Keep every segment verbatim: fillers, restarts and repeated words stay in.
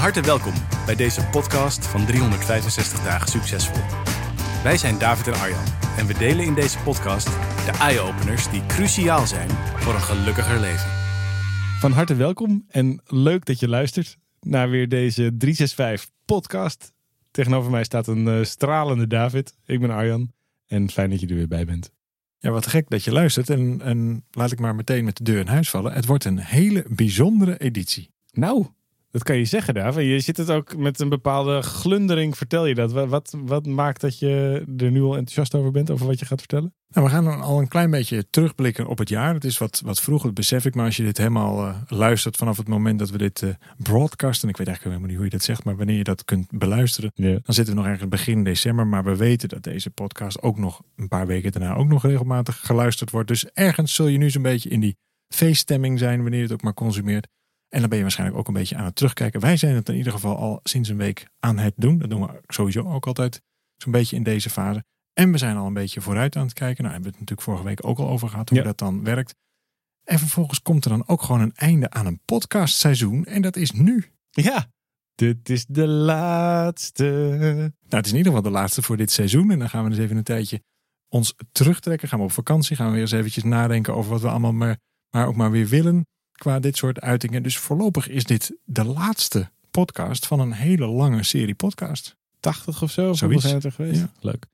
harte welkom bij deze podcast van driehonderdvijfenzestig dagen succesvol. Wij zijn David en Arjan en we delen in deze podcast de eye-openers die cruciaal zijn voor een gelukkiger leven. Van harte welkom en leuk dat je luistert naar weer deze driehonderdzesenzestig podcast. Tegenover mij staat een uh, stralende David. Ik ben Arjan en fijn dat je er weer bij bent. Ja, wat gek dat je luistert en, en laat ik maar meteen met de deur in huis vallen. Het wordt een hele bijzondere editie. Nou, dat kan je zeggen, David. Je zit het ook met een bepaalde glundering, vertel je dat. Wat, wat maakt dat je er nu al enthousiast over bent, over wat je gaat vertellen? Nou, we gaan dan al een klein beetje terugblikken op het jaar. Het is wat, wat vroeg, dat besef ik. Maar als je dit helemaal uh, luistert vanaf het moment dat we dit uh, broadcasten. Ik weet eigenlijk helemaal niet hoe je dat zegt. Maar wanneer je dat kunt beluisteren. Yeah. Dan zitten we nog ergens begin december. Maar we weten dat deze podcast ook nog een paar weken daarna ook nog regelmatig geluisterd wordt. Dus ergens zul je nu zo'n beetje in die feeststemming zijn wanneer je het ook maar consumeert. En dan ben je waarschijnlijk ook een beetje aan het terugkijken. Wij zijn het in ieder geval al sinds een week aan het doen. Dat doen we sowieso ook altijd zo'n beetje in deze fase. En we zijn al een beetje vooruit aan het kijken. Nou, hebben we het natuurlijk vorige week ook al over gehad hoe ja. dat dan werkt. En vervolgens komt er dan ook gewoon een einde aan een podcastseizoen. En dat is nu. Ja, dit is de laatste. Nou, het is in ieder geval de laatste voor dit seizoen. En dan gaan we dus even een tijdje ons terugtrekken. Gaan we op vakantie. Gaan we weer eens eventjes nadenken over wat we allemaal maar, maar ook maar weer willen. Qua dit soort uitingen. Dus voorlopig is dit de laatste podcast van een hele lange serie podcast. tachtig of zo? Zoiets zijn het er geweest? Ja. Leuk.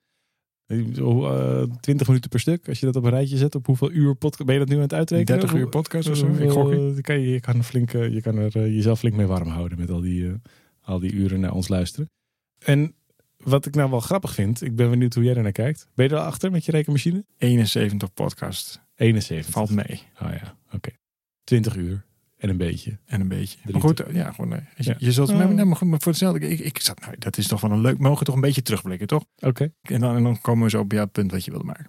Uh, twintig minuten per stuk. Als je dat op een rijtje zet. Op hoeveel uur podcast ben je dat nu aan het uitrekenen? dertig uur podcast of zo? Ik gok uh, kan je, je kan, flink, uh, je kan er uh, jezelf flink mee warm houden. Met al die, uh, al die uren naar ons luisteren. En wat ik nou wel grappig vind. Ik ben benieuwd hoe jij er naar kijkt. Ben je er al achter met je rekenmachine? eenenzeventig podcast. eenenzeventig. Valt mee. Oh ja, oké. Okay. twintig uur. En een beetje. En een beetje. Maar goed, ja, gewoon nee. Je, ja. je zult uh, nee, maar, goed, maar voor hetzelfde. Ik, ik zat, nou, dat is toch wel een leuk. Mogen toch een beetje terugblikken, toch? Oké. Okay. En, dan, en dan komen we zo op jouw punt wat je wilde maken.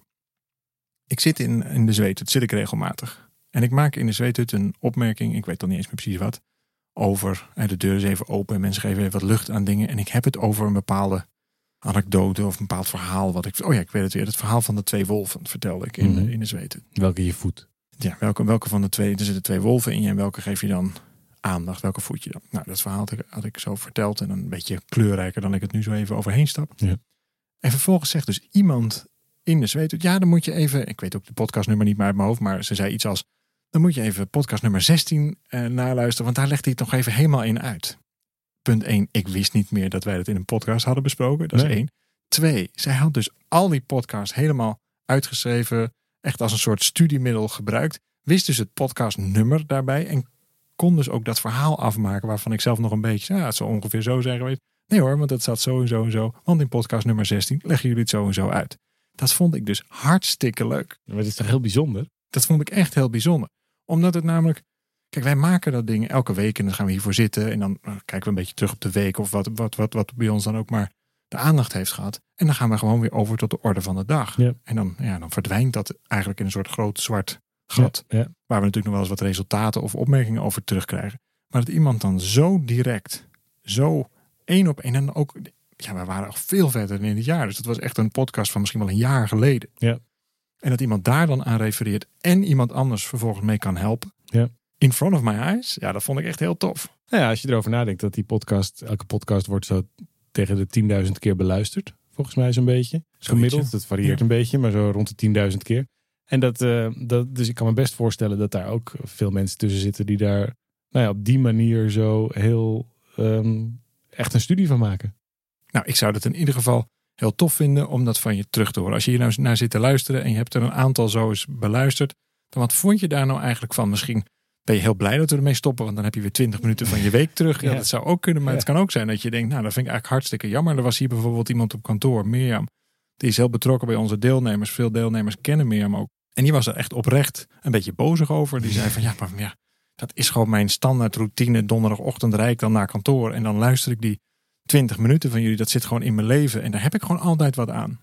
Ik zit in, in de zweethut, zit ik regelmatig. En ik maak in de zweethut een opmerking. Ik weet dan niet eens meer precies wat. Over. En de deur is even open. En mensen geven even wat lucht aan dingen. En ik heb het over een bepaalde anekdote of een bepaald verhaal. Wat ik. Oh ja, ik weet het weer. Het verhaal van de twee wolven vertelde ik in, mm-hmm. in de zweethut. Welke je voedt. Ja, welke, welke van de twee, er zitten twee wolven in je en welke geef je dan aandacht? Welke voed je dan? Nou, dat verhaal had ik, had ik zo verteld en een beetje kleurrijker dan ik het nu zo even overheen stap. Ja. En vervolgens zegt dus iemand in de zweet, ja, dan moet je even, ik weet ook de podcastnummer niet meer uit mijn hoofd, maar ze zei iets als, dan moet je even podcast nummer zestien uh, naluisteren, want daar legt hij het nog even helemaal in uit. Punt één, ik wist niet meer dat wij dat in een podcast hadden besproken. Dat is nee. één. Twee, zij had dus al die podcasts helemaal uitgeschreven, echt als een soort studiemiddel gebruikt. Wist dus het podcastnummer daarbij. En kon dus ook dat verhaal afmaken. Waarvan ik zelf nog een beetje. Ja, het zou ongeveer zo zijn geweest. Nee hoor, want het zat zo en zo en zo. Want in podcast nummer zestien leggen jullie het zo en zo uit. Dat vond ik dus hartstikke leuk. Maar het is toch heel bijzonder? Dat vond ik echt heel bijzonder. Omdat het namelijk. Kijk, wij maken dat ding elke week. En dan gaan we hiervoor zitten. En dan kijken we een beetje terug op de week. Of wat, wat, wat, wat bij ons dan ook maar de aandacht heeft gehad. En dan gaan we gewoon weer over tot de orde van de dag. Ja. En dan, ja, dan verdwijnt dat eigenlijk in een soort groot zwart gat. Ja, ja. Waar we natuurlijk nog wel eens wat resultaten of opmerkingen over terugkrijgen. Maar dat iemand dan zo direct, zo één op één. En ook, ja, we waren al veel verder in het jaar. Dus dat was echt een podcast van misschien wel een jaar geleden. Ja. En dat iemand daar dan aan refereert. En iemand anders vervolgens mee kan helpen. Ja. In front of my eyes. Ja, dat vond ik echt heel tof. Nou ja, als je erover nadenkt dat die podcast, elke podcast wordt zo tegen de tienduizend keer beluisterd. Volgens mij zo'n beetje. Gemiddeld, dat varieert ja. een beetje, maar zo rond de tienduizend keer. En dat, uh, dat, dus ik kan me best voorstellen dat daar ook veel mensen tussen zitten die daar nou ja, op die manier zo heel um, echt een studie van maken. Nou, ik zou dat in ieder geval heel tof vinden om dat van je terug te horen. Als je hier nou naar zit te luisteren en je hebt er een aantal zo eens beluisterd, dan wat vond je daar nou eigenlijk van? Misschien ben je heel blij dat we ermee stoppen, want dan heb je weer twintig minuten van je week terug. Ja, ja. Dat zou ook kunnen, maar ja. Het kan ook zijn dat je denkt, nou, dat vind ik eigenlijk hartstikke jammer. Er was hier bijvoorbeeld iemand op kantoor, Mirjam, die is heel betrokken bij onze deelnemers. Veel deelnemers kennen Mirjam ook. En die was er echt oprecht een beetje bozig over. Die zei van, ja, maar ja, dat is gewoon mijn standaard routine. Donderdagochtend rijd ik dan naar kantoor en dan luister ik die twintig minuten van jullie. Dat zit gewoon in mijn leven en daar heb ik gewoon altijd wat aan.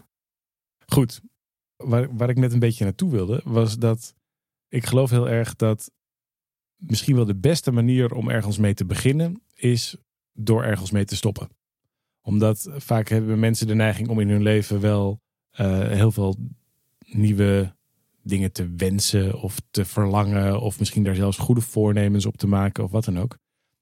Goed, waar, waar ik net een beetje naartoe wilde, was dat ik geloof heel erg dat misschien wel de beste manier om ergens mee te beginnen is door ergens mee te stoppen. Omdat vaak hebben mensen de neiging om in hun leven wel uh, heel veel nieuwe dingen te wensen of te verlangen. Of misschien daar zelfs goede voornemens op te maken of wat dan ook.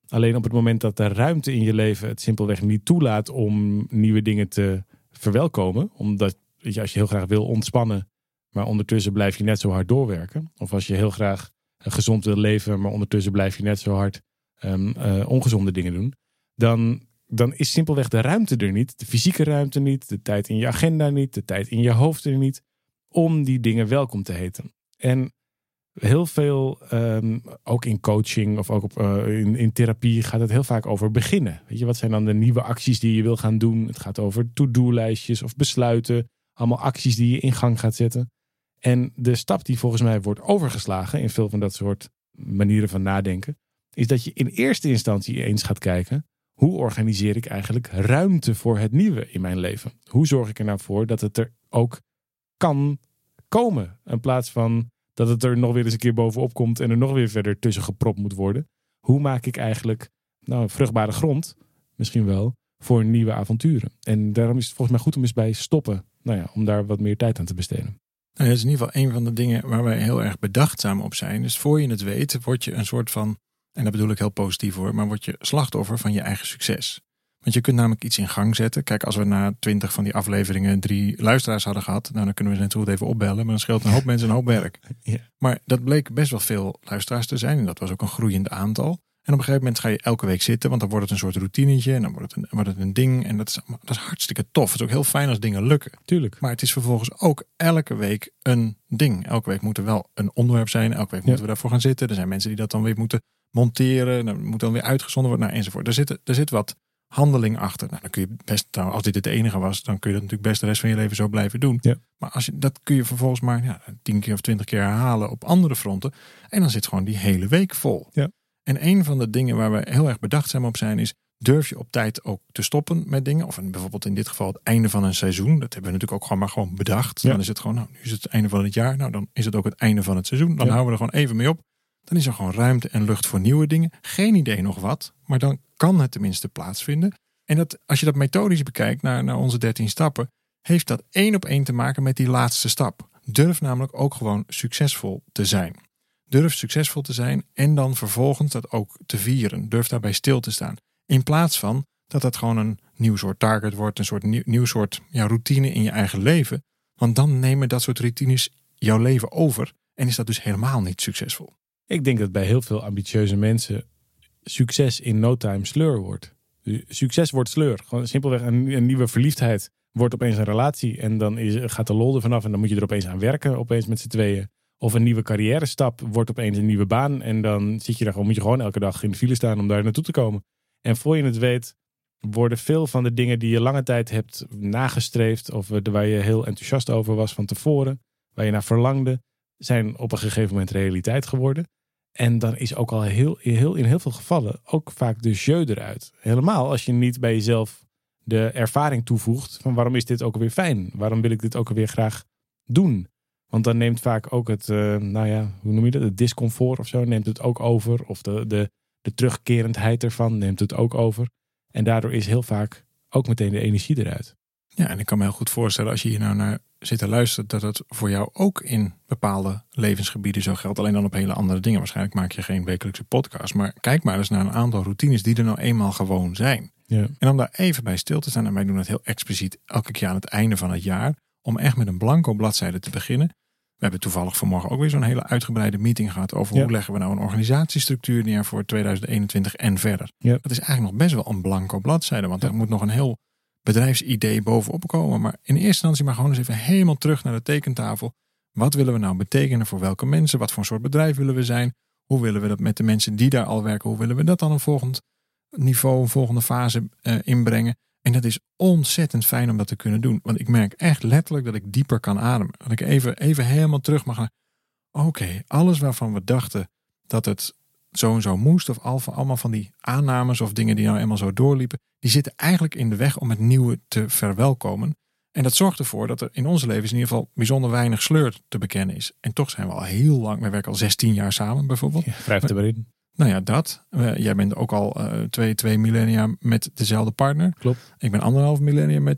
Alleen op het moment dat de ruimte in je leven het simpelweg niet toelaat om nieuwe dingen te verwelkomen. Omdat weet je, als je heel graag wil ontspannen, maar ondertussen blijf je net zo hard doorwerken. Of als je heel graag gezond wil leven, maar ondertussen blijf je net zo hard um, uh, ongezonde dingen doen. Dan, dan is simpelweg de ruimte er niet. De fysieke ruimte niet. De tijd in je agenda niet. De tijd in je hoofd er niet. Om die dingen welkom te heten. En heel veel, um, ook in coaching of ook op, uh, in, in therapie gaat het heel vaak over beginnen. Weet je, wat zijn dan de nieuwe acties die je wil gaan doen? Het gaat over to-do-lijstjes of besluiten. Allemaal acties die je in gang gaat zetten. En de stap die volgens mij wordt overgeslagen in veel van dat soort manieren van nadenken, is dat je in eerste instantie eens gaat kijken, hoe organiseer ik eigenlijk ruimte voor het nieuwe in mijn leven? Hoe zorg ik er nou voor dat het er ook kan komen? In plaats van dat het er nog weer eens een keer bovenop komt en er nog weer verder tussen gepropt moet worden. Hoe maak ik eigenlijk nou, vruchtbare grond, misschien wel, voor nieuwe avonturen? En daarom is het volgens mij goed om eens bij stoppen, nou ja, om daar wat meer tijd aan te besteden. Nou, dat is in ieder geval een van de dingen waar wij heel erg bedachtzaam op zijn. Dus voor je het weet, word je een soort van, en dat bedoel ik heel positief hoor, maar word je slachtoffer van je eigen succes. Want je kunt namelijk iets in gang zetten. Kijk, als we na twintig van die afleveringen drie luisteraars hadden gehad, nou, dan kunnen we ze net zo goed even opbellen, maar dan scheelt een hoop mensen een hoop werk. Ja. Maar dat bleek best wel veel luisteraars te zijn en dat was ook een groeiend aantal. En op een gegeven moment ga je elke week zitten, want dan wordt het een soort routinetje en dan wordt het een, wordt het een ding. En dat is, dat is hartstikke tof. Het is ook heel fijn als dingen lukken. Tuurlijk. Maar het is vervolgens ook elke week een ding. Elke week moet er wel een onderwerp zijn. Elke week ja. moeten we daarvoor gaan zitten. Er zijn mensen die dat dan weer moeten monteren. Dan moet dan weer uitgezonden worden, nou, enzovoort. Er zit, er zit wat handeling achter. Nou, dan kun je best, nou, als dit het enige was, dan kun je dat natuurlijk best de rest van je leven zo blijven doen. Ja. Maar als je, dat kun je vervolgens maar ja, tien keer of twintig keer herhalen op andere fronten. En dan zit gewoon die hele week vol. Ja. En een van de dingen waar we heel erg bedachtzaam op zijn is, durf je op tijd ook te stoppen met dingen? Of bijvoorbeeld in dit geval het einde van een seizoen. Dat hebben we natuurlijk ook gewoon maar gewoon bedacht. Ja. Dan is het gewoon, nou, nu is het het einde van het jaar. Nou, dan is het ook het einde van het seizoen. Dan ja. houden we er gewoon even mee op. Dan is er gewoon ruimte en lucht voor nieuwe dingen. Geen idee nog wat, maar dan kan het tenminste plaatsvinden. En dat, als je dat methodisch bekijkt naar, naar onze dertien stappen, heeft dat één op één te maken met die laatste stap. Durf namelijk ook gewoon succesvol te zijn. Durf succesvol te zijn en dan vervolgens dat ook te vieren. Durf daarbij stil te staan. In plaats van dat dat gewoon een nieuw soort target wordt. Een soort nieuw, nieuw soort ja, routine in je eigen leven. Want dan nemen dat soort routines jouw leven over. En is dat dus helemaal niet succesvol. Ik denk dat bij heel veel ambitieuze mensen succes in no time sleur wordt. Succes wordt sleur. Gewoon simpelweg een, een nieuwe verliefdheid wordt opeens een relatie. En dan is, gaat de lol er vanaf en dan moet je er opeens aan werken. Opeens met z'n tweeën. Of een nieuwe carrière stap wordt opeens een nieuwe baan. En dan zit je daar gewoon, moet je gewoon elke dag in de file staan om daar naartoe te komen. En voor je het weet, worden veel van de dingen die je lange tijd hebt nagestreefd. Of waar je heel enthousiast over was van tevoren. Waar je naar verlangde. Zijn op een gegeven moment realiteit geworden. En dan is ook al heel, heel, in heel veel gevallen ook vaak de jeu eruit. Helemaal als je niet bij jezelf de ervaring toevoegt. Van waarom is dit ook alweer fijn? Waarom wil ik dit ook alweer graag doen? Want dan neemt vaak ook het, uh, nou ja, hoe noem je dat? Het discomfort of zo neemt het ook over. Of de, de, de terugkerendheid ervan neemt het ook over. En daardoor is heel vaak ook meteen de energie eruit. Ja, en ik kan me heel goed voorstellen als je hier nou naar zit te luisteren, dat het voor jou ook in bepaalde levensgebieden zo geldt. Alleen dan op hele andere dingen. Waarschijnlijk maak je geen wekelijkse podcast. Maar kijk maar eens naar een aantal routines die er nou eenmaal gewoon zijn. Ja. En om daar even bij stil te staan, en wij doen het heel expliciet elke keer aan het einde van het jaar, om echt met een blanco bladzijde te beginnen. We hebben toevallig vanmorgen ook weer zo'n hele uitgebreide meeting gehad over ja. hoe leggen we nou een organisatiestructuur neer voor tweeduizend eenentwintig en verder. Ja. Dat is eigenlijk nog best wel een blanco bladzijde, want ja. er moet nog een heel bedrijfsidee bovenop komen. Maar in eerste instantie maar gewoon eens even helemaal terug naar de tekentafel. Wat willen we nou betekenen voor welke mensen? Wat voor soort bedrijf willen we zijn? Hoe willen we dat met de mensen die daar al werken? Hoe willen we dat dan een volgend niveau, een volgende fase uh, inbrengen? En dat is ontzettend fijn om dat te kunnen doen. Want ik merk echt letterlijk dat ik dieper kan ademen. Dat ik even, even helemaal terug mag naar, oké, okay, alles waarvan we dachten dat het zo en zo moest, of allemaal van die aannames of dingen die nou eenmaal zo doorliepen, die zitten eigenlijk in de weg om het nieuwe te verwelkomen. En dat zorgt ervoor dat er in onze levens in ieder geval bijzonder weinig sleur te bekennen is. En toch zijn we al heel lang, we werken al zestien jaar samen bijvoorbeeld. Ja, wrijft er maar in. Nou ja, dat. Uh, jij bent ook al uh, twee, twee millennia met dezelfde partner. Klopt. Ik ben anderhalf millennia met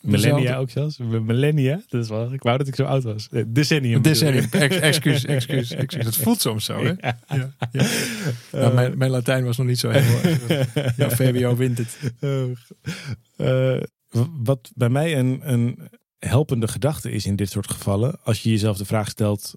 Millennia ook zelfs. Millennia. Dat is wel, ik wou dat ik zo oud was. Decennium. Decennium. Ex, excuus, excuus, excuus. Het voelt soms zo, hè? Ja. Ja, ja. Nou, mijn, mijn Latijn was nog niet zo heel... Ja, V W O wint het. Uh, uh, wat bij mij een, een helpende gedachte is in dit soort gevallen. Als je jezelf de vraag stelt...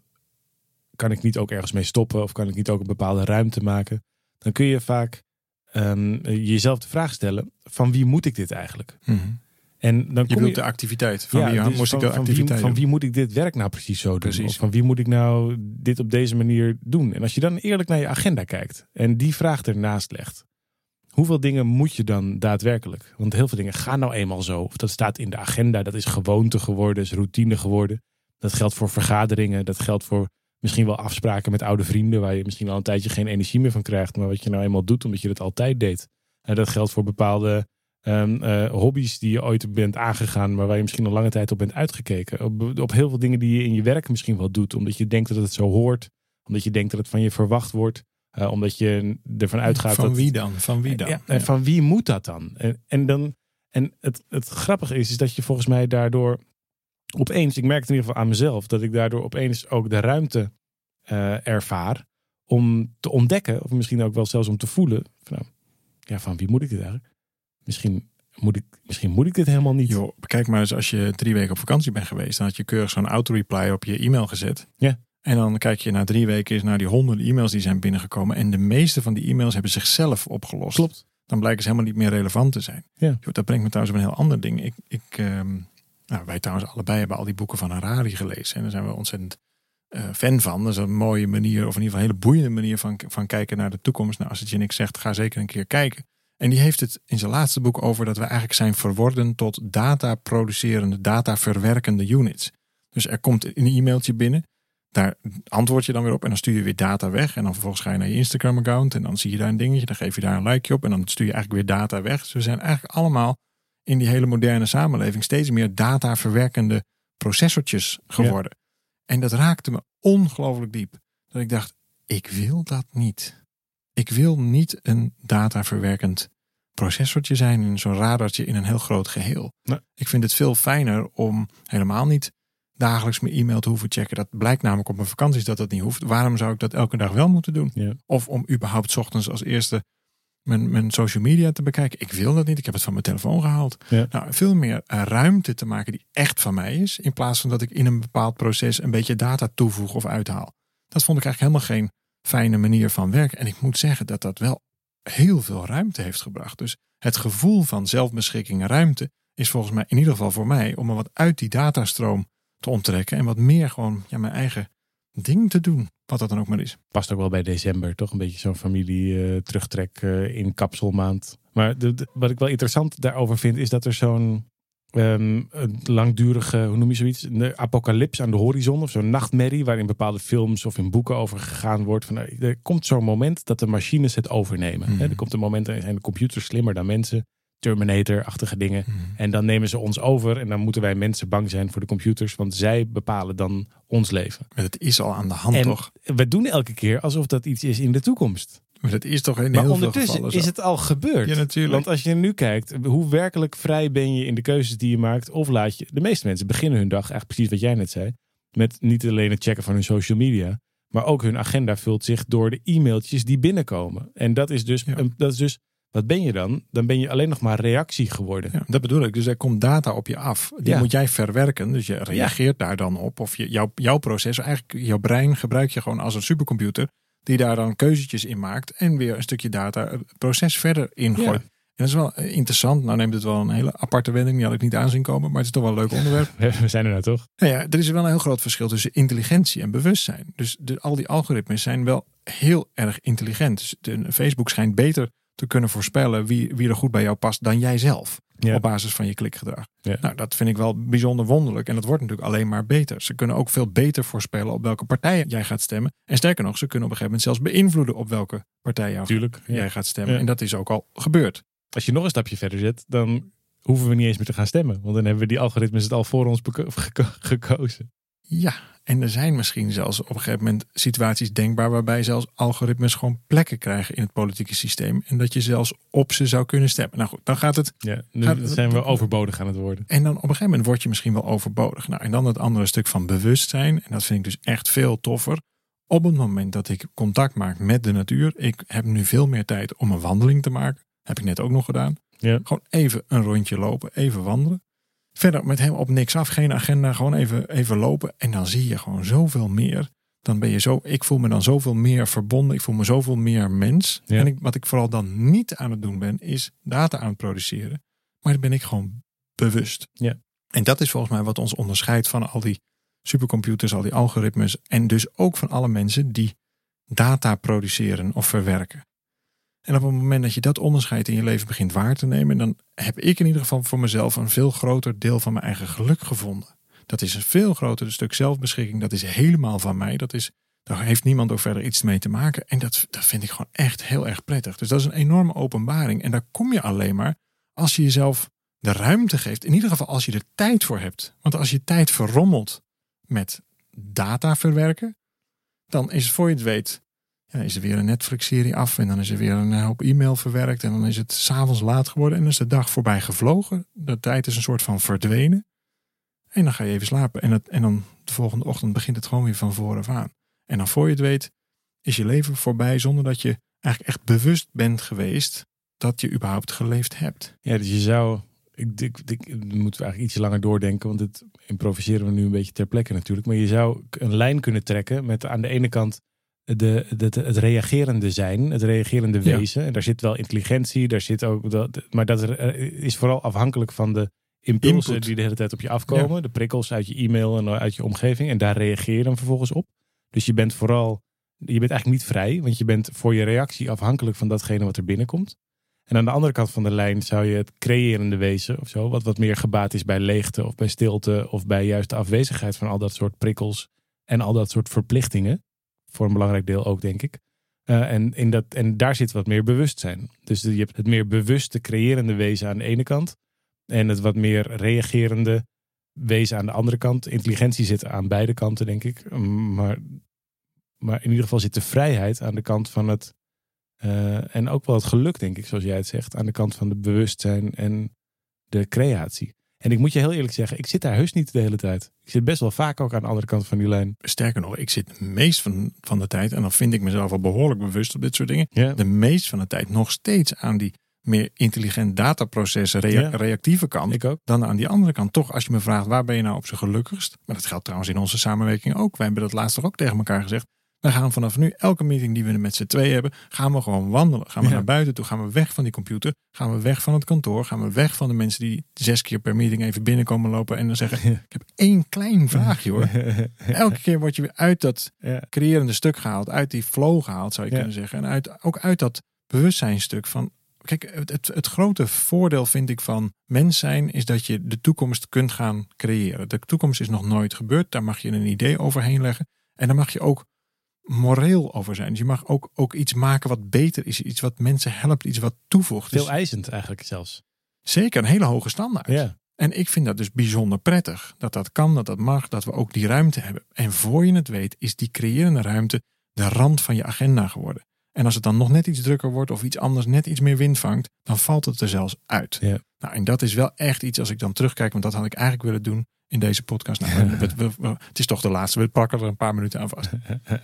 kan ik niet ook ergens mee stoppen? Of kan ik niet ook een bepaalde ruimte maken? Dan kun je vaak um, jezelf de vraag stellen... van wie moet ik dit eigenlijk? Mm-hmm. En dan je kom je de activiteit. Van ja, wie dus moest van, ik de van activiteit wie, Van wie moet ik dit werk nou precies zo doen? Precies. Of van wie moet ik nou dit op deze manier doen? En als je dan eerlijk naar je agenda kijkt... en die vraag ernaast legt... hoeveel dingen moet je dan daadwerkelijk? Want heel veel dingen gaan nou eenmaal zo. Of dat staat in de agenda, dat is gewoonte geworden... is routine geworden. Dat geldt voor vergaderingen, dat geldt voor... misschien wel afspraken met oude vrienden... waar je misschien al een tijdje geen energie meer van krijgt... maar wat je nou eenmaal doet omdat je het altijd deed. En dat geldt voor bepaalde um, uh, hobby's die je ooit bent aangegaan... maar waar je misschien al lange tijd op bent uitgekeken. Op, op heel veel dingen die je in je werk misschien wel doet... omdat je denkt dat het zo hoort. Omdat je denkt dat het van je verwacht wordt. Uh, omdat je ervan uitgaat van dat... wie dan? Van wie dan? Ja, en van wie moet dat dan? En, en, dan, en het, het grappige is, is dat je volgens mij daardoor... opeens, ik merk het in ieder geval aan mezelf... dat ik daardoor opeens ook de ruimte uh, ervaar... om te ontdekken, of misschien ook wel zelfs om te voelen... van, nou, ja, van wie moet ik dit eigenlijk? Misschien moet ik, misschien moet ik dit helemaal niet. Jo, bekijk maar eens, als je drie weken op vakantie bent geweest... dan had je keurig zo'n auto-reply op je e-mail gezet. Ja. En dan kijk je na drie weken eens naar die honderden e-mails die zijn binnengekomen... en de meeste van die e-mails hebben zichzelf opgelost. Klopt. Dan blijken ze helemaal niet meer relevant te zijn. Ja. Jo, dat brengt me trouwens op een heel ander ding. Ik... ik um, Nou, wij trouwens allebei hebben al die boeken van Harari gelezen. En daar zijn we ontzettend uh, fan van. Dat is een mooie manier, of in ieder geval een hele boeiende manier van, van kijken naar de toekomst. Nou, als het je niks zegt, ga zeker een keer kijken. En die heeft het in zijn laatste boek over dat we eigenlijk zijn verworden tot data-producerende, data-verwerkende units. Dus er komt een e-mailtje binnen. Daar antwoord je dan weer op en dan stuur je weer data weg. En dan vervolgens ga je naar je Instagram-account en dan zie je daar een dingetje. Dan geef je daar een likeje op en dan stuur je eigenlijk weer data weg. Dus we zijn eigenlijk allemaal... in die hele moderne samenleving steeds meer data-verwerkende processortjes geworden. Ja. En dat raakte me ongelooflijk diep. Dat ik dacht, ik wil dat niet. Ik wil niet een data-verwerkend processortje zijn... in zo'n radartje in een heel groot geheel. Nee. Ik vind het veel fijner om helemaal niet dagelijks mijn e-mail te hoeven checken. Dat blijkt namelijk op mijn vakanties dat dat niet hoeft. Waarom zou ik dat elke dag wel moeten doen? Ja. Of om überhaupt 's ochtends als eerste... Mijn, mijn social media te bekijken. Ik wil dat niet. Ik heb het van mijn telefoon gehaald. Ja. Nou, veel meer ruimte te maken die echt van mij is. In plaats van dat ik in een bepaald proces een beetje data toevoeg of uithaal. Dat vond ik eigenlijk helemaal geen fijne manier van werken. En ik moet zeggen dat dat wel heel veel ruimte heeft gebracht. Dus het gevoel van zelfbeschikking en ruimte is volgens mij in ieder geval voor mij om me wat uit die datastroom te onttrekken. En wat meer gewoon ja, mijn eigen ding te doen. Wat dat dan ook maar is. Past ook wel bij december, toch? Een beetje zo'n familie uh, terugtrek uh, in kapselmaand. Maar de, de, wat ik wel interessant daarover vind, is dat er zo'n um, langdurige, hoe noem je zoiets? Een apocalyps aan de horizon of zo'n nachtmerrie, waarin bepaalde films of in boeken over gegaan wordt. Van, uh, er komt zo'n moment dat de machines het overnemen. Mm. Hè? Er komt een moment, dat zijn de computers slimmer dan mensen. Terminator-achtige dingen. Mm. En dan nemen ze ons over en dan moeten wij mensen bang zijn voor de computers, want zij bepalen dan ons leven. Maar het is al aan de hand, en toch? We doen elke keer alsof dat iets is in de toekomst. Maar dat is toch in maar heel ondertussen veel gevallen is het al gebeurd. Ja, natuurlijk. Want als je nu kijkt, hoe werkelijk vrij ben je in de keuzes die je maakt, of laat je, de meeste mensen beginnen hun dag, eigenlijk precies wat jij net zei, met niet alleen het checken van hun social media, maar ook hun agenda vult zich door de e-mailtjes die binnenkomen. En dat is dus, ja. dat is dus wat ben je dan? Dan ben je alleen nog maar reactie geworden. Ja, dat bedoel ik. Dus er komt data op je af. Die ja. moet jij verwerken. Dus je reageert ja. daar dan op. Of je, jouw, jouw proces, eigenlijk jouw brein gebruik je gewoon als een supercomputer. Die daar dan keuzetjes in maakt. En weer een stukje data het proces verder ingooit. Ja. En dat is wel interessant. Nou neemt het wel een hele aparte wending. Die had ik niet aanzien komen. Maar het is toch wel een leuk onderwerp. We zijn er nou toch? Ja, ja, er is wel een heel groot verschil tussen intelligentie en bewustzijn. Dus de, al die algoritmes zijn wel heel erg intelligent. Dus de, Facebook schijnt beter te kunnen voorspellen wie, wie er goed bij jou past dan jij zelf. Ja. Op basis van je klikgedrag. Ja. Nou, dat vind ik wel bijzonder wonderlijk. En dat wordt natuurlijk alleen maar beter. Ze kunnen ook veel beter voorspellen op welke partij jij gaat stemmen. En sterker nog, ze kunnen op een gegeven moment zelfs beïnvloeden op welke partij jou Tuurlijk, ja. jij gaat stemmen. Ja. En dat is ook al gebeurd. Als je nog een stapje verder zet, dan hoeven we niet eens meer te gaan stemmen. Want dan hebben we die algoritmes het al voor ons beko- geko- gekozen. Ja, en er zijn misschien zelfs op een gegeven moment situaties denkbaar waarbij zelfs algoritmes gewoon plekken krijgen in het politieke systeem. En dat je zelfs op ze zou kunnen stemmen. Nou goed, dan gaat het... Ja, nu gaat, zijn we overbodig aan het worden. En dan op een gegeven moment word je misschien wel overbodig. Nou, en dan het andere stuk van bewustzijn. En dat vind ik dus echt veel toffer. Op het moment dat ik contact maak met de natuur. Ik heb nu veel meer tijd om een wandeling te maken. Heb ik net ook nog gedaan. Ja. Gewoon even een rondje lopen, even wandelen. Verder met hem op niks af, geen agenda, gewoon even, even lopen. En dan zie je gewoon zoveel meer. Dan ben je zo, ik voel me dan zoveel meer verbonden. Ik voel me zoveel meer mens. Ja. En ik, wat ik vooral dan niet aan het doen ben, is data aan het produceren. Maar dan ben ik gewoon bewust. Ja. En dat is volgens mij wat ons onderscheidt van al die supercomputers, al die algoritmes. En dus ook van alle mensen die data produceren of verwerken. En op het moment dat je dat onderscheid in je leven begint waar te nemen, dan heb ik in ieder geval voor mezelf een veel groter deel van mijn eigen geluk gevonden. Dat is een veel groter stuk zelfbeschikking. Dat is helemaal van mij. Dat is, daar heeft niemand ook verder iets mee te maken. En dat, dat vind ik gewoon echt heel erg prettig. Dus dat is een enorme openbaring. En daar kom je alleen maar als je jezelf de ruimte geeft. In ieder geval als je er tijd voor hebt. Want als je tijd verrommelt met data verwerken, dan is het voor je het weet, ja, is er weer een Netflix-serie af. En dan is er weer een hoop e-mail verwerkt. En dan is het 's avonds laat geworden. En dan is de dag voorbij gevlogen. De tijd is een soort van verdwenen. En dan ga je even slapen. En, het, en dan de volgende ochtend begint het gewoon weer van vooraf aan. En dan voor je het weet is je leven voorbij zonder dat je eigenlijk echt bewust bent geweest dat je überhaupt geleefd hebt. Ja, dus je zou... Ik, ik, ik, ik moeten we eigenlijk ietsje langer doordenken. Want het improviseren we nu een beetje ter plekke natuurlijk. Maar je zou een lijn kunnen trekken met aan de ene kant de, de, het reagerende zijn. Het reagerende wezen. Ja. En daar zit wel intelligentie. Daar zit ook dat, maar dat is vooral afhankelijk van de impulsen Input. die de hele tijd op je afkomen. Ja. De prikkels uit je e-mail en uit je omgeving. En daar reageer je dan vervolgens op. Dus je bent vooral... Je bent eigenlijk niet vrij. Want je bent voor je reactie afhankelijk van datgene wat er binnenkomt. En aan de andere kant van de lijn zou je het creërende wezen of zo, wat wat meer gebaat is bij leegte of bij stilte of bij juist de afwezigheid van al dat soort prikkels en al dat soort verplichtingen. Voor een belangrijk deel ook, denk ik. Uh, en, in dat, en daar zit wat meer bewustzijn. Dus je hebt het meer bewuste creërende wezen aan de ene kant en het wat meer reagerende wezen aan de andere kant. Intelligentie zit aan beide kanten, denk ik. Maar, maar in ieder geval zit de vrijheid aan de kant van het Uh, en ook wel het geluk, denk ik, zoals jij het zegt, aan de kant van de bewustzijn en de creatie. En ik moet je heel eerlijk zeggen, ik zit daar heus niet de hele tijd. Ik zit best wel vaak ook aan de andere kant van die lijn. Sterker nog, ik zit de meest van, van de tijd, en dan vind ik mezelf al behoorlijk bewust op dit soort dingen, ja. de meest van de tijd nog steeds aan die meer intelligent dataprocessen, rea- ja. reactieve kant, ik ook. Dan aan die andere kant. Toch, als je me vraagt, waar ben je nou op z'n gelukkigst? Maar dat geldt trouwens in onze samenwerking ook. Wij hebben dat laatst toch ook tegen elkaar gezegd. We gaan vanaf nu, elke meeting die we met z'n twee hebben, gaan we gewoon wandelen. Gaan we ja. naar buiten toe, gaan we weg van die computer. Gaan we weg van het kantoor. Gaan we weg van de mensen die zes keer per meeting even binnenkomen lopen. En dan zeggen, ik heb één klein vraagje hoor. Elke keer word je weer uit dat ja. creërende stuk gehaald. Uit die flow gehaald, zou je ja. kunnen zeggen. En uit, ook uit dat bewustzijnstuk van... Kijk, het, het, het grote voordeel vind ik van mens zijn is dat je de toekomst kunt gaan creëren. De toekomst is nog nooit gebeurd. Daar mag je een idee overheen leggen. En daar mag je ook moreel over zijn. Dus je mag ook, ook iets maken wat beter is. Iets wat mensen helpt. Iets wat toevoegt. Veel eisend eigenlijk zelfs. Zeker, een hele hoge standaard. Ja. En ik vind dat dus bijzonder prettig. Dat dat kan, dat dat mag. Dat we ook die ruimte hebben. En voor je het weet is die creërende ruimte de rand van je agenda geworden. En als het dan nog net iets drukker wordt of iets anders net iets meer wind vangt, dan valt het er zelfs uit. Ja. Nou, en dat is wel echt iets als ik dan terugkijk, want dat had ik eigenlijk willen doen in deze podcast. Nou, we, we, we, het is toch de laatste, we pakken er een paar minuten aan vast.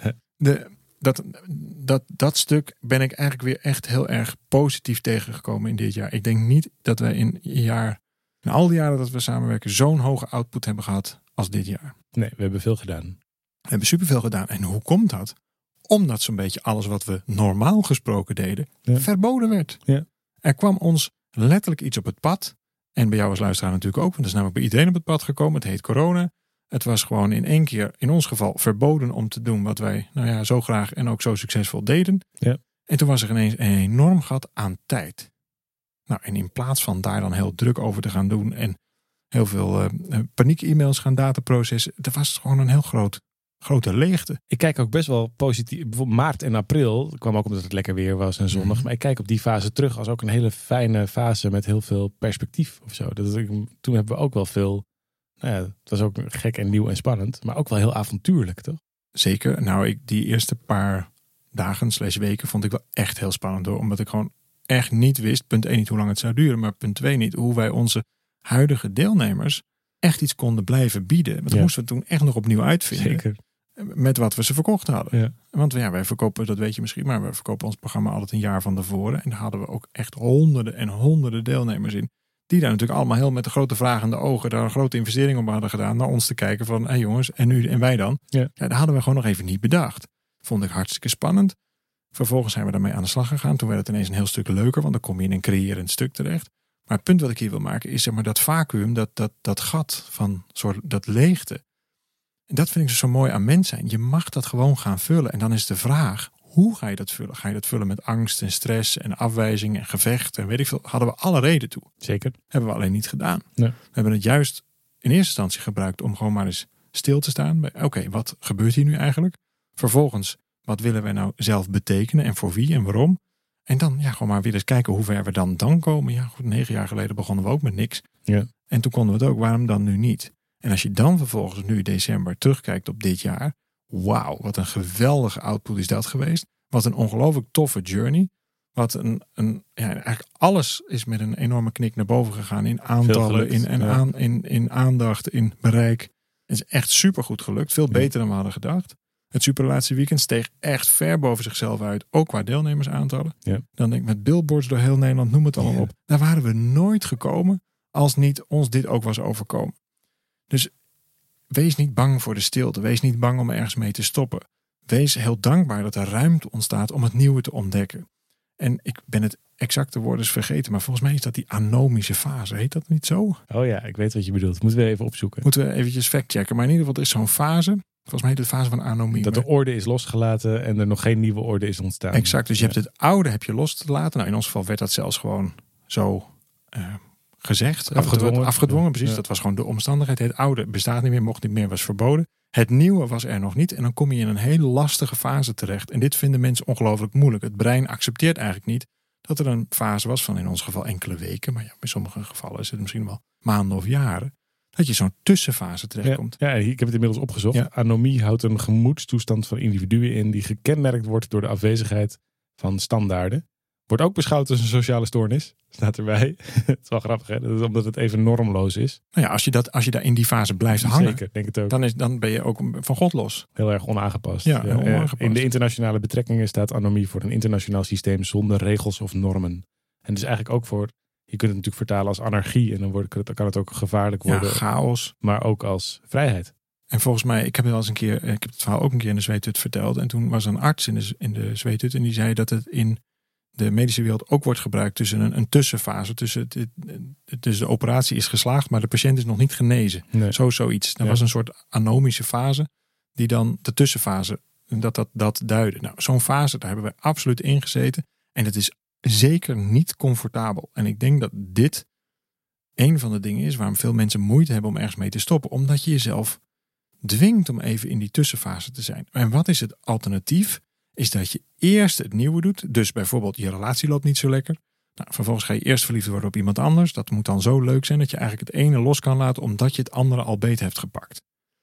De, dat, dat, dat stuk ben ik eigenlijk weer echt heel erg positief tegengekomen in dit jaar. Ik denk niet dat wij in een jaar, in al die jaren dat we samenwerken, zo'n hoge output hebben gehad als dit jaar. Nee, we hebben veel gedaan. We hebben superveel gedaan. En hoe komt dat? Omdat zo'n beetje alles wat we normaal gesproken deden, ja. verboden werd. Ja. Er kwam ons letterlijk iets op het pad. En bij jou als luisteraar natuurlijk ook. Want dat is namelijk bij iedereen op het pad gekomen. Het heet corona. Het was gewoon in één keer, in ons geval, verboden om te doen wat wij nou ja, zo graag en ook zo succesvol deden. Ja. En toen was er ineens een enorm gat aan tijd. Nou, en in plaats van daar dan heel druk over te gaan doen en heel veel uh, paniek-e-mails gaan dataprocessen, er was gewoon een heel groot grote leegte. Ik kijk ook best wel positief. Bijvoorbeeld maart en april. Dat kwam ook omdat het lekker weer was en zonnig. Mm-hmm. Maar ik kijk op die fase terug als ook een hele fijne fase met heel veel perspectief of zo. Dat ik, toen hebben we ook wel veel Nou ja, het was ook gek en nieuw en spannend. Maar ook wel heel avontuurlijk, toch? Zeker. Nou, ik, die eerste paar dagen slash weken vond ik wel echt heel spannend hoor. Omdat ik gewoon echt niet wist, punt één niet hoe lang het zou duren. Maar punt twee niet hoe wij onze huidige deelnemers echt iets konden blijven bieden. Want dat ja. moesten we toen echt nog opnieuw uitvinden. Zeker. Met wat we ze verkocht hadden. Ja. Want ja, wij verkopen, dat weet je misschien, maar we verkopen ons programma altijd een jaar van tevoren. En daar hadden we ook echt honderden en honderden deelnemers in. Die daar natuurlijk allemaal heel met de grote vragende ogen daar een grote investering op hadden gedaan. Naar ons te kijken van, hé hey jongens, en nu en wij dan? Ja. Ja, dat hadden we gewoon nog even niet bedacht. Vond ik hartstikke spannend. Vervolgens zijn we daarmee aan de slag gegaan. Toen werd het ineens een heel stuk leuker, want dan kom je in een creërend stuk terecht. Maar het punt wat ik hier wil maken is zeg maar dat vacuüm, dat, dat, dat gat van soort, dat leegte. En dat vind ik zo mooi aan mens zijn. Je mag dat gewoon gaan vullen. En dan is de vraag, hoe ga je dat vullen? Ga je dat vullen met angst en stress en afwijzing en gevecht en weet ik veel? Hadden we alle reden toe. Zeker. Hebben we alleen niet gedaan. Nee. We hebben het juist in eerste instantie gebruikt om gewoon maar eens stil te staan. Oké, okay, wat gebeurt hier nu eigenlijk? Vervolgens, wat willen wij nou zelf betekenen en voor wie en waarom? En dan ja, gewoon maar weer eens kijken hoe ver we dan dan komen. Ja, goed, negen jaar geleden begonnen we ook met niks. Ja. En toen konden we het ook. Waarom dan nu niet? En als je dan vervolgens nu december terugkijkt op dit jaar. Wauw, wat een geweldige output is dat geweest. Wat een ongelooflijk toffe journey. Wat een, een ja, eigenlijk alles is met een enorme knik naar boven gegaan. In aantallen, in, en ja. aan, in, in aandacht, in bereik. Het is echt super goed gelukt. Veel beter dan we hadden gedacht. Het superlaatste weekend steeg echt ver boven zichzelf uit. Ook qua deelnemersaantallen. Ja. Dan denk ik met billboards door heel Nederland, noem het allemaal ja. op. Daar waren we nooit gekomen als niet ons dit ook was overkomen. Dus wees niet bang voor de stilte. Wees niet bang om ergens mee te stoppen. Wees heel dankbaar dat er ruimte ontstaat om het nieuwe te ontdekken. En ik ben het exacte woord eens vergeten. Maar volgens mij is dat die anomische fase. Heet dat niet zo? Oh ja, ik weet wat je bedoelt. Moeten we even opzoeken. Moeten we eventjes factchecken. Maar in ieder geval er is zo'n fase. Volgens mij heet het de fase van anomie. Dat de orde is losgelaten en er nog geen nieuwe orde is ontstaan. Exact. Dus je ja. hebt het oude heb je los te laten. Nou, in ons geval werd dat zelfs gewoon zo uh, gezegd. Afgedwongen. Afgedwongen, precies. Ja. Dat was gewoon de omstandigheid. Het oude bestaat niet meer, mocht niet meer, was verboden. Het nieuwe was er nog niet. En dan kom je in een hele lastige fase terecht. En dit vinden mensen ongelooflijk moeilijk. Het brein accepteert eigenlijk niet dat er een fase was van in ons geval enkele weken. Maar ja, in sommige gevallen is het misschien wel maanden of jaren. Dat je zo'n tussenfase terechtkomt. Ja, ja, ik heb het inmiddels opgezocht. Ja. Anomie houdt een gemoedstoestand van individuen in die gekenmerkt wordt door de afwezigheid van standaarden. Wordt ook beschouwd als een sociale stoornis. Staat erbij. Het is wel grappig, hè? Dat is omdat het even normloos is. Nou ja, als je, dat, als je daar in die fase blijft hangen, zeker, denk het ook. Dan, is, dan ben je ook van God los. Heel erg onaangepast. Ja, heel onaangepast. In de internationale betrekkingen staat anomie voor een internationaal systeem zonder regels of normen. En dus eigenlijk ook voor, je kunt het natuurlijk vertalen als anarchie. En dan, wordt, dan kan het ook gevaarlijk worden. Ja, chaos. Maar ook als vrijheid. En volgens mij, ik heb het wel eens een keer, ik heb het verhaal ook een keer in de zweethut verteld. En toen was er een arts in de, in de zweethut en die zei dat het in de medische wereld ook wordt gebruikt tussen een, een tussenfase. Tussen het, dus de operatie is geslaagd, maar de patiënt is nog niet genezen. Nee. Zo zoiets. Er ja. was een soort anomische fase die dan de tussenfase, dat dat, dat duidde. Nou, zo'n fase, daar hebben we absoluut in gezeten. En het is zeker niet comfortabel. En ik denk dat dit een van de dingen is waarom veel mensen moeite hebben om ergens mee te stoppen. Omdat je jezelf dwingt om even in die tussenfase te zijn. En wat is het alternatief? Is dat je eerst het nieuwe doet. Dus bijvoorbeeld je relatie loopt niet zo lekker. Nou, vervolgens ga je eerst verliefd worden op iemand anders. Dat moet dan zo leuk zijn dat je eigenlijk het ene los kan laten omdat je het andere al beter hebt gepakt.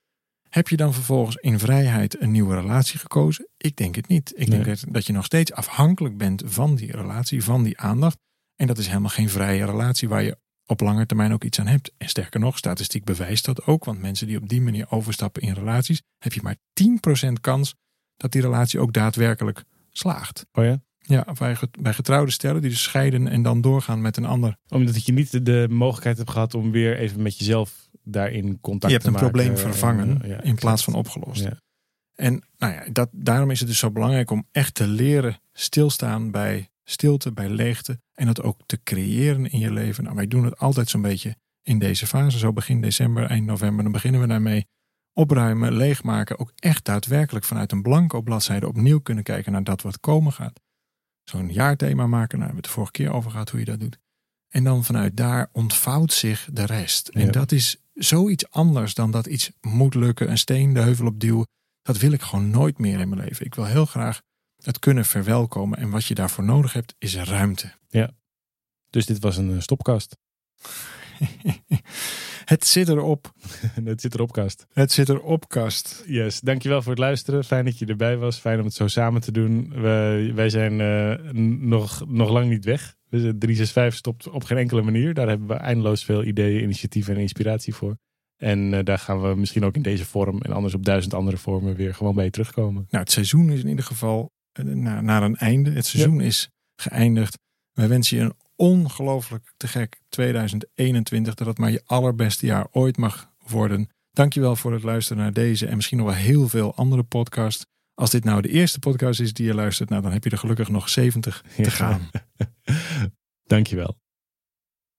Heb je dan vervolgens in vrijheid een nieuwe relatie gekozen? Ik denk het niet. Ik nee. denk dat je nog steeds afhankelijk bent van die relatie, van die aandacht. En dat is helemaal geen vrije relatie waar je op lange termijn ook iets aan hebt. En sterker nog, statistiek bewijst dat ook. Want mensen die op die manier overstappen in relaties, heb je maar tien procent kans dat die relatie ook daadwerkelijk slaagt. Oh ja? Ja, bij getrouwde stellen die dus scheiden en dan doorgaan met een ander. Omdat je niet de mogelijkheid hebt gehad om weer even met jezelf daarin contact je te maken. Je hebt een probleem vervangen en, ja, in plaats van opgelost. Ja. En nou ja, dat, daarom is het dus zo belangrijk om echt te leren stilstaan bij stilte, bij leegte. En dat ook te creëren in je leven. Nou, wij doen het altijd zo'n beetje in deze fase. Zo begin december, eind november, dan beginnen we daarmee. Opruimen, leegmaken, ook echt daadwerkelijk vanuit een blanco bladzijde opnieuw kunnen kijken naar dat wat komen gaat. Zo'n jaarthema maken, nou, we hebben het de vorige keer over gehad hoe je dat doet. En dan vanuit daar ontvouwt zich de rest. En ja. dat is zoiets anders dan dat iets moet lukken, een steen de heuvel opduwen. Dat wil ik gewoon nooit meer in mijn leven. Ik wil heel graag het kunnen verwelkomen. En wat je daarvoor nodig hebt, is ruimte. Ja, dus dit was een stopkast. Het zit erop. Het zit erop, Kast. Het zit erop, Kast. Yes, dankjewel voor het luisteren. Fijn dat je erbij was. Fijn om het zo samen te doen. Wij, wij zijn uh, nog, nog lang niet weg. Dus driehonderdzesenzestig stopt op geen enkele manier. Daar hebben we eindeloos veel ideeën, initiatieven en inspiratie voor. En uh, daar gaan we misschien ook in deze vorm en anders op duizend andere vormen weer gewoon bij terugkomen. Nou, het seizoen is in ieder geval uh, naar, naar een einde. Het seizoen ja. is geëindigd. Wij wensen je een ongelooflijk te gek tweeduizend eenentwintig. Dat het maar je allerbeste jaar ooit mag worden. Dankjewel voor het luisteren naar deze en misschien nog wel heel veel andere podcasts. Als dit nou de eerste podcast is die je luistert, nou dan heb je er gelukkig nog zeventig te gaan. Dankjewel.